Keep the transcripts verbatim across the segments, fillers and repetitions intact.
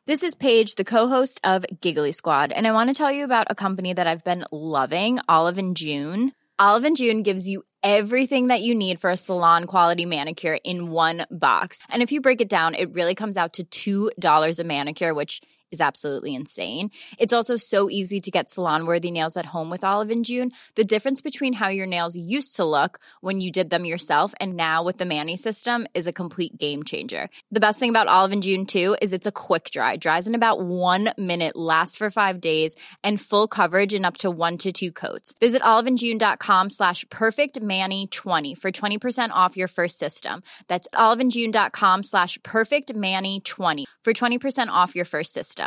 This is Paige, the co-host of Giggly Squad, and I want to tell you about a company that I've been loving, Olive and June. Olive and June gives you everything that you need for a salon-quality manicure in one box. And if you break it down, it really comes out to two dollars a manicure, which is absolutely insane. It's also so easy to get salon-worthy nails at home with Olive and June. The difference between how your nails used to look when you did them yourself and now with the Mani system is a complete game changer. The best thing about Olive and June, too, is it's a quick dry. Dries in about one minute, lasts for five days, and full coverage in up to one to two coats. Visit oliveandjune.com slash perfectmani20 for twenty percent off your first system. That's oliveandjune.com slash perfectmani20 for twenty percent off your first system.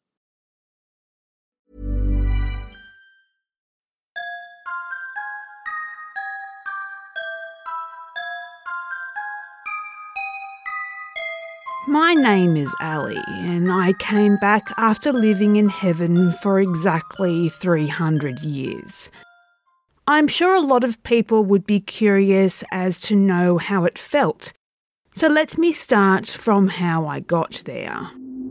My name is Ali, and I came back after living in heaven for exactly three hundred years. I'm sure a lot of people would be curious as to know how it felt, so let me start from how I got there.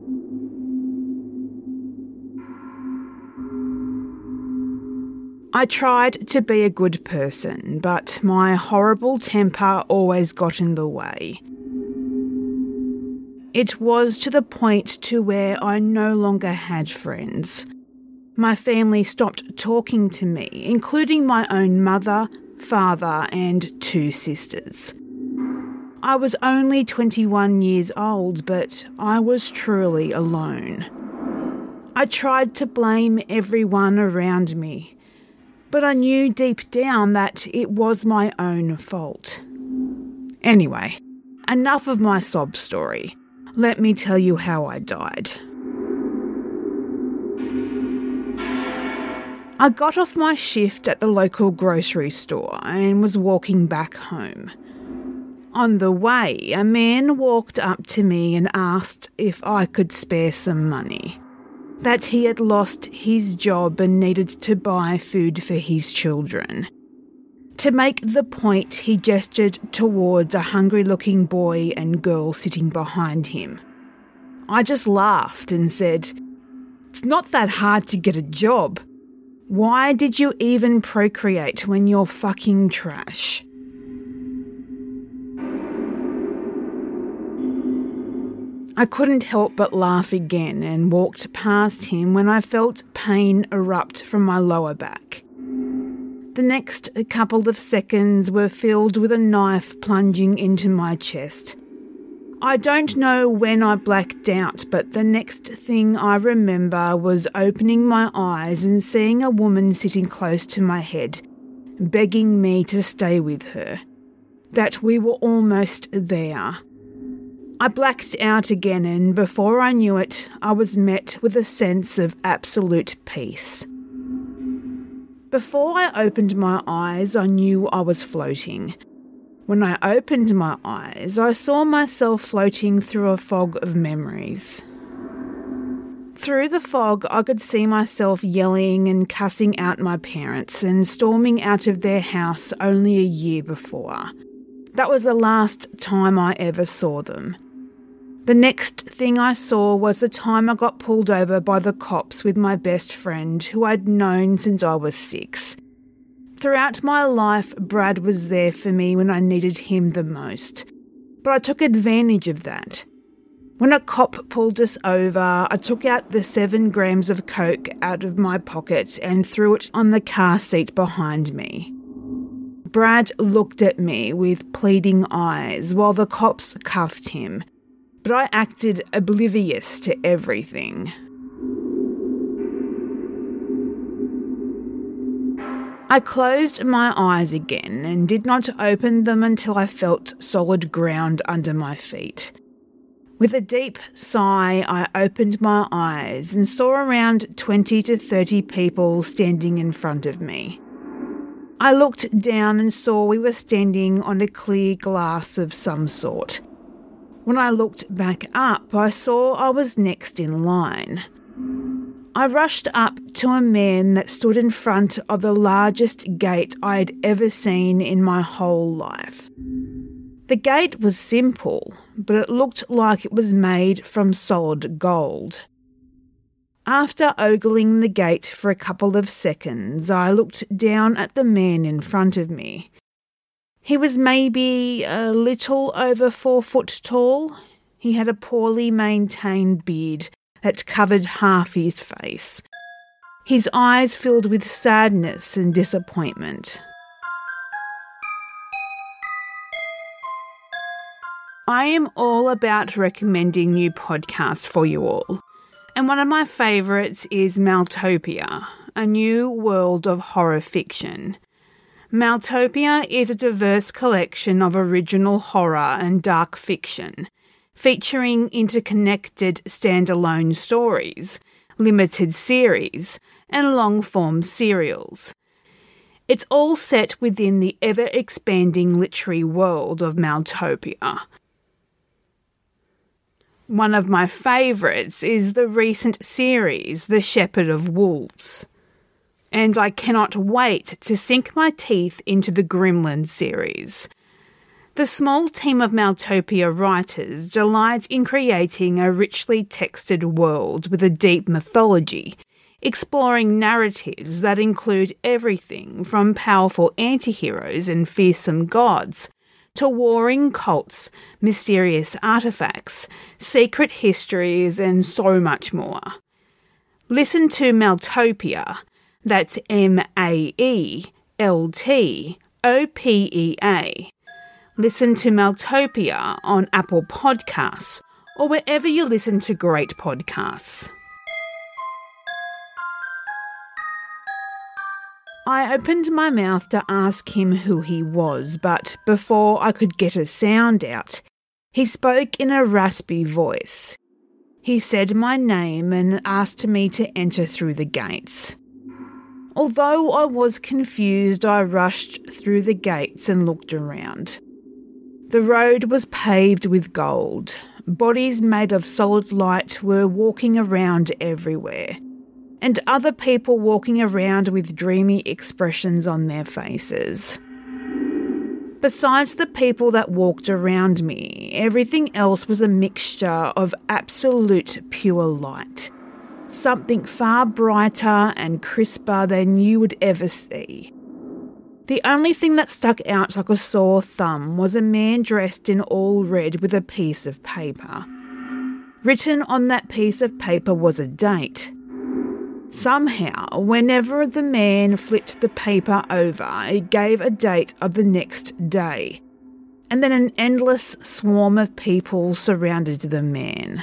I tried to be a good person, but my horrible temper always got in the way. It was to the point to where I no longer had friends. My family stopped talking to me, including my own mother, father, and two sisters. I was only twenty-one years old, but I was truly alone. I tried to blame everyone around me, but I knew deep down that it was my own fault. Anyway, enough of my sob story. Let me tell you how I died. I got off my shift at the local grocery store and was walking back home. On the way, a man walked up to me and asked if I could spare some money. That he had lost his job and needed to buy food for his children. To make the point, he gestured towards a hungry-looking boy and girl sitting behind him. I just laughed and said, "It's not that hard to get a job. Why did you even procreate when you're fucking trash?" I couldn't help but laugh again and walked past him when I felt pain erupt from my lower back. The next couple of seconds were filled with a knife plunging into my chest. I don't know when I blacked out, but the next thing I remember was opening my eyes and seeing a woman sitting close to my head, begging me to stay with her. That we were almost there. I blacked out again, and before I knew it, I was met with a sense of absolute peace. Before I opened my eyes, I knew I was floating. When I opened my eyes, I saw myself floating through a fog of memories. Through the fog, I could see myself yelling and cussing out my parents and storming out of their house only a year before. That was the last time I ever saw them. The next thing I saw was the time I got pulled over by the cops with my best friend, who I'd known since I was six. Throughout my life, Brad was there for me when I needed him the most. But I took advantage of that. When a cop pulled us over, I took out the seven grams of coke out of my pocket and threw it on the car seat behind me. Brad looked at me with pleading eyes while the cops cuffed him. But I acted oblivious to everything. I closed my eyes again and did not open them until I felt solid ground under my feet. With a deep sigh, I opened my eyes and saw around twenty to thirty people standing in front of me. I looked down and saw we were standing on a clear glass of some sort. When I looked back up, I saw I was next in line. I rushed up to a man that stood in front of the largest gate I had ever seen in my whole life. The gate was simple, but it looked like it was made from solid gold. After ogling the gate for a couple of seconds, I looked down at the man in front of me. He was maybe a little over four foot tall. He had a poorly maintained beard that covered half his face. His eyes filled with sadness and disappointment. I am all about recommending new podcasts for you all, and one of my favourites is Maltopia, a new world of horror fiction. Maltopia is a diverse collection of original horror and dark fiction, featuring interconnected standalone stories, limited series, and long-form serials. It's all set within the ever-expanding literary world of Maltopia. One of my favourites is the recent series, The Shepherd of Wolves. And I cannot wait to sink my teeth into the Gremlins series. The small team of Maltopia writers delight in creating a richly textured world with a deep mythology, exploring narratives that include everything from powerful anti-heroes and fearsome gods to warring cults, mysterious artefacts, secret histories, and so much more. Listen to Maltopia, that's M A E L T O P E A. Listen to Maltopia on Apple Podcasts or wherever you listen to great podcasts. I opened my mouth to ask him who he was, but before I could get a sound out, he spoke in a raspy voice. He said my name and asked me to enter through the gates. Although I was confused, I rushed through the gates and looked around. The road was paved with gold. Bodies made of solid light were walking around everywhere, and other people walking around with dreamy expressions on their faces. Besides the people that walked around me, everything else was a mixture of absolute pure light. Something far brighter and crisper than you would ever see. The only thing that stuck out like a sore thumb was a man dressed in all red with a piece of paper. Written on that piece of paper was a date. Somehow, whenever the man flipped the paper over, it gave a date of the next day, and then an endless swarm of people surrounded the man.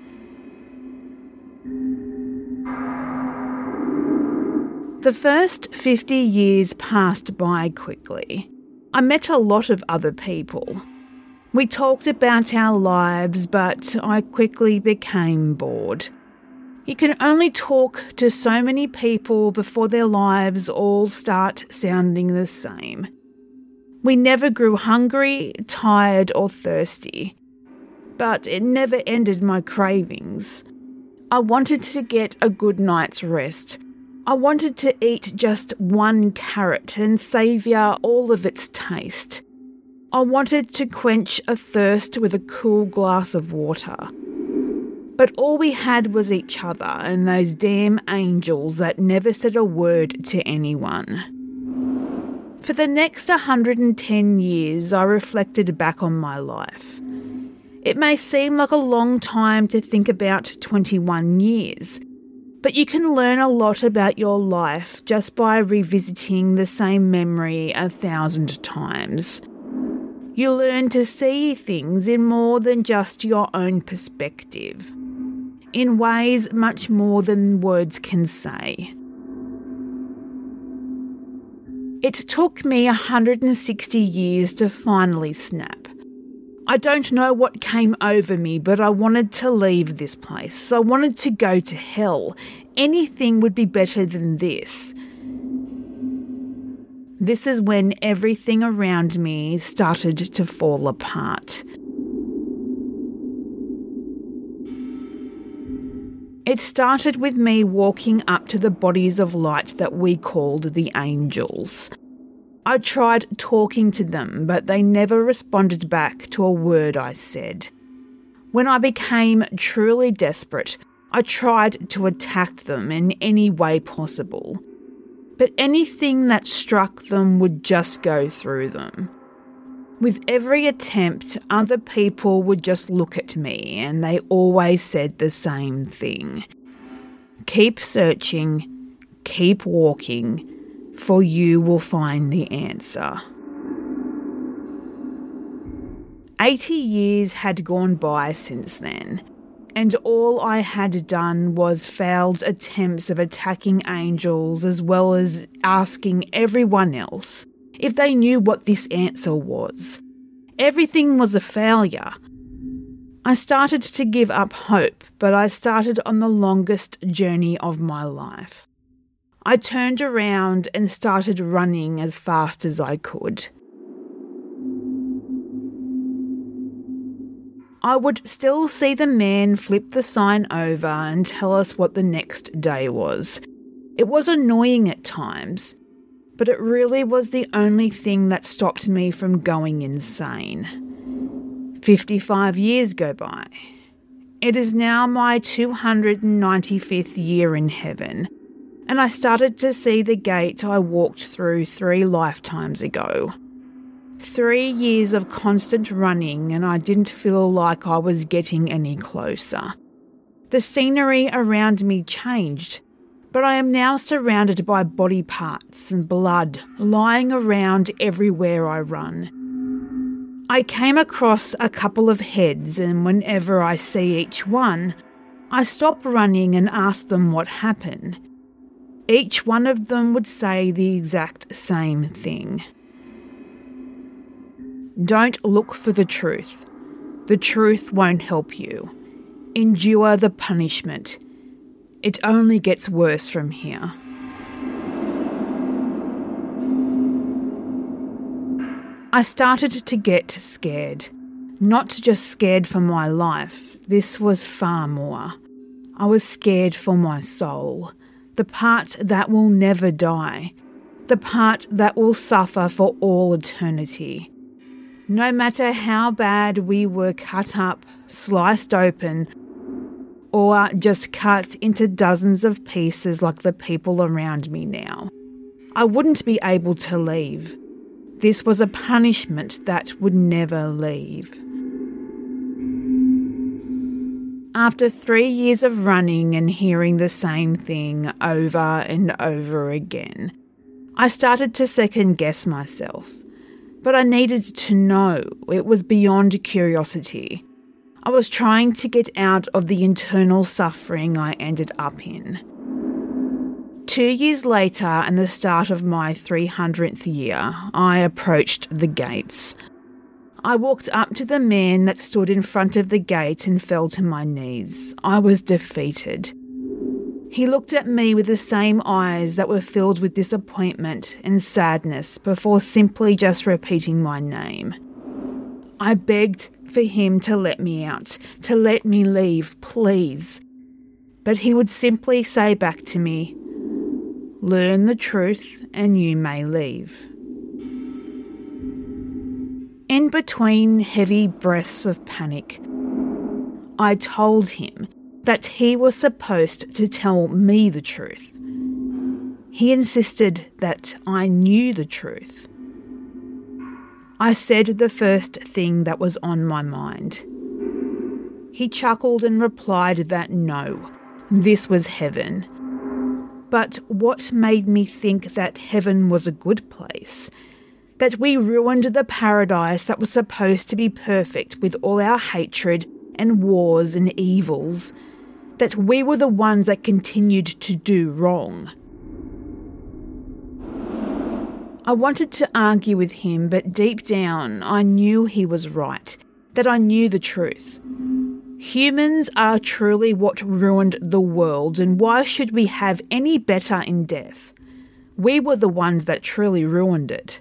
The first fifty years passed by quickly. I met a lot of other people. We talked about our lives, but I quickly became bored. You can only talk to so many people before their lives all start sounding the same. We never grew hungry, tired, or thirsty. But it never ended my cravings. I wanted to get a good night's rest. I wanted to eat just one carrot and savour all of its taste. I wanted to quench a thirst with a cool glass of water. But all we had was each other and those damn angels that never said a word to anyone. For the next one hundred ten years, I reflected back on my life. It may seem like a long time to think about twenty-one years, but you can learn a lot about your life just by revisiting the same memory a thousand times. You learn to see things in more than just your own perspective, in ways much more than words can say. It took me one hundred sixty years to finally snap. I don't know what came over me, but I wanted to leave this place. I wanted to go to hell. Anything would be better than this. This is when everything around me started to fall apart. It started with me walking up to the bodies of light that we called the angels. I tried talking to them, but they never responded back to a word I said. When I became truly desperate, I tried to attack them in any way possible. But anything that struck them would just go through them. With every attempt, other people would just look at me and they always said the same thing. Keep searching, keep walking, for you will find the answer. Eighty years had gone by since then, and all I had done was failed attempts of attacking angels as well as asking everyone else if they knew what this answer was. Everything was a failure. I started to give up hope, but I started on the longest journey of my life. I turned around and started running as fast as I could. I would still see the man flip the sign over and tell us what the next day was. It was annoying at times, but it really was the only thing that stopped me from going insane. fifty-five years go by. It is now my two hundred ninety-fifth year in heaven, and I started to see the gate I walked through three lifetimes ago. Three years of constant running, and I didn't feel like I was getting any closer. The scenery around me changed, but I am now surrounded by body parts and blood lying around everywhere I run. I came across a couple of heads, and whenever I see each one, I stop running and ask them what happened. Each one of them would say the exact same thing. Don't look for the truth. The truth won't help you. Endure the punishment. It only gets worse from here. I started to get scared. Not just scared for my life. This was far more. I was scared for my soul. The part that will never die. The part that will suffer for all eternity. No matter how bad we were cut up, sliced open, or just cut into dozens of pieces like the people around me now, I wouldn't be able to leave. This was a punishment that would never leave. After three years of running and hearing the same thing over and over again, I started to second guess myself. But I needed to know. It was beyond curiosity. I was trying to get out of the internal suffering I ended up in. Two years later, and the start of my three hundredth year, I approached the gates. I walked up to the man that stood in front of the gate and fell to my knees. I was defeated. He looked at me with the same eyes that were filled with disappointment and sadness before simply just repeating my name. I begged for him to let me out, to let me leave, please. But he would simply say back to me, "Learn the truth and you may leave." In between heavy breaths of panic, I told him that he was supposed to tell me the truth. He insisted that I knew the truth. I said the first thing that was on my mind. He chuckled and replied that no, this was heaven. But what made me think that heaven was a good place? That we ruined the paradise that was supposed to be perfect with all our hatred and wars and evils? That we were the ones that continued to do wrong? I wanted to argue with him, but deep down I knew he was right, that I knew the truth. Humans are truly what ruined the world, and why should we have any better in death? We were the ones that truly ruined it.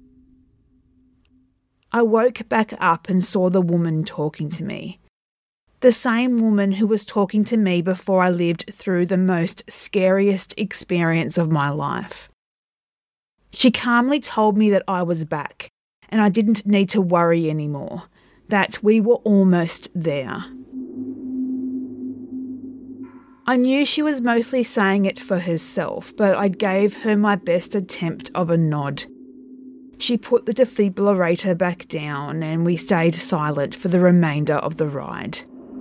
I woke back up and saw the woman talking to me. The same woman who was talking to me before I lived through the most scariest experience of my life. She calmly told me that I was back and I didn't need to worry anymore, that we were almost there. I knew she was mostly saying it for herself, but I gave her my best attempt of a nod. She put the defibrillator back down and we stayed silent for the remainder of the ride.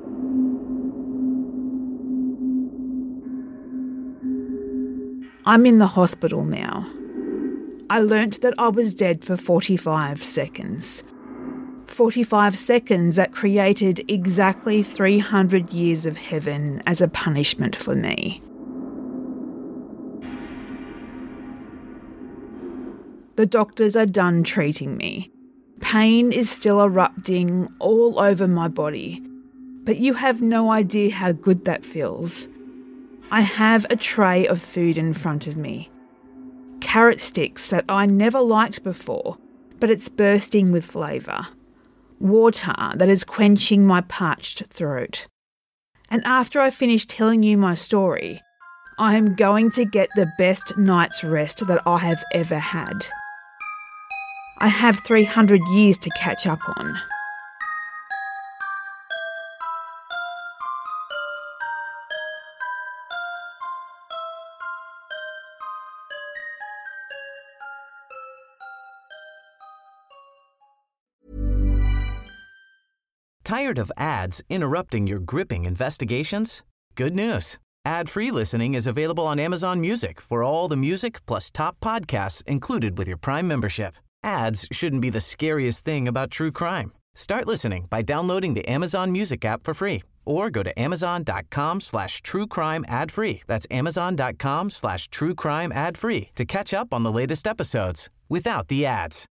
I'm in the hospital now. I learnt that I was dead for forty-five seconds. forty-five seconds that created exactly three hundred years of heaven as a punishment for me. The doctors are done treating me. Pain is still erupting all over my body, but you have no idea how good that feels. I have a tray of food in front of me. Carrot sticks that I never liked before, but it's bursting with flavour. Water that is quenching my parched throat. And after I finish telling you my story, I am going to get the best night's rest that I have ever had. I have three hundred years to catch up on. Tired of ads interrupting your gripping investigations? Good news. Ad-free listening is available on Amazon Music for all the music plus top podcasts included with your Prime membership. Ads shouldn't be the scariest thing about true crime. Start listening by downloading the Amazon Music app for free or go to amazon.com slash true crime ad free. That's amazon.com slash true crime ad free to catch up on the latest episodes without the ads.